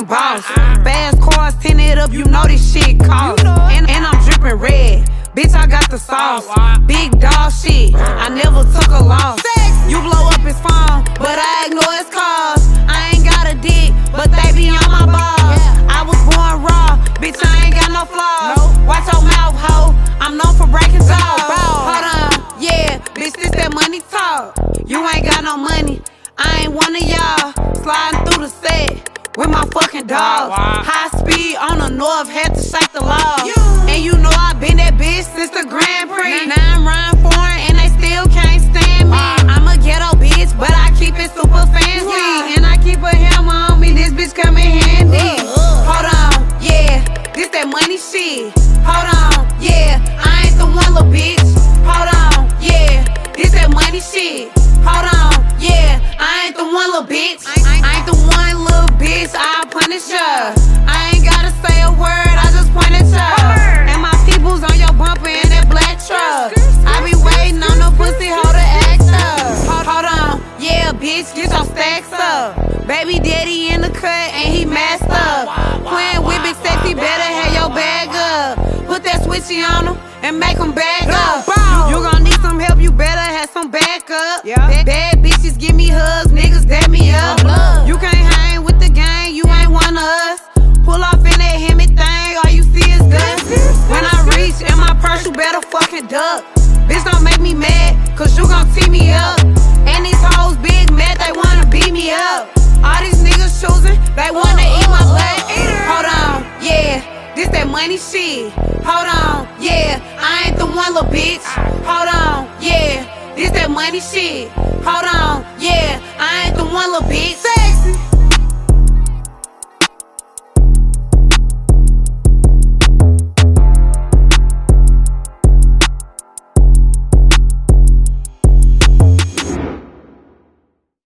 motherfucking boss. Fast cars tinted up, you know this shit cost. And I'm drippin' red. Bitch, I got the sauce. Big dog shit, I never took a loss. You blow up his phone, but I ignore his calls. I ain't got a dick, but they be on my balls. I was born raw, bitch, I ain't got no flaws. Watch your mouth, hoe, I'm known for breaking jaws. Hold on, yeah, bitch, this that money talk. You ain't got no money, I ain't one of y'all. Sliding through the set with my fucking dogs. High speed on the north, had to shake the law. And you know I been that bitch since the Grand Prix. Now I'm running foreign and they still can't stand me. I'm a ghetto bitch, but I keep it super fancy. And I keep a hammer on me, this bitch come in handy. Hold on, yeah, this that money shit. Hold on, yeah, I ain't the one little bitch. Hold on, yeah, this that money shit. Hold on, yeah, I ain't the one little bitch. I ain't the one little bitch, I'll punish her. I ain't gotta say a word, I just point at ya. And my people's on your bumper in that black truck. I be waiting on the pussy hoe to act up. Hold on, yeah, bitch, get your stacks up. Baby daddy in the cut and he masked up. Playing with big sexy, better have your bag up. Put that switchy on him and make him bag up. You gon' need some help, you better have some backup. Bad bitches give me hugs, niggas dab me up. You can't hang with the gang, you ain't one of us. Pull off in that Hemi thing, all you see is dust. When I reach in my purse, you better fucking duck. Bitch, don't make me mad, cause you gon' tee me up. And these hoes big mad, they wanna beat me up. All these niggas choosing, they wanna eat my butt. Hold on, yeah, this that money shit. Hold on, yeah, I ain't the one little bitch. Hold on, yeah, this that money shit. Hold on, yeah, I ain't the one little bitch.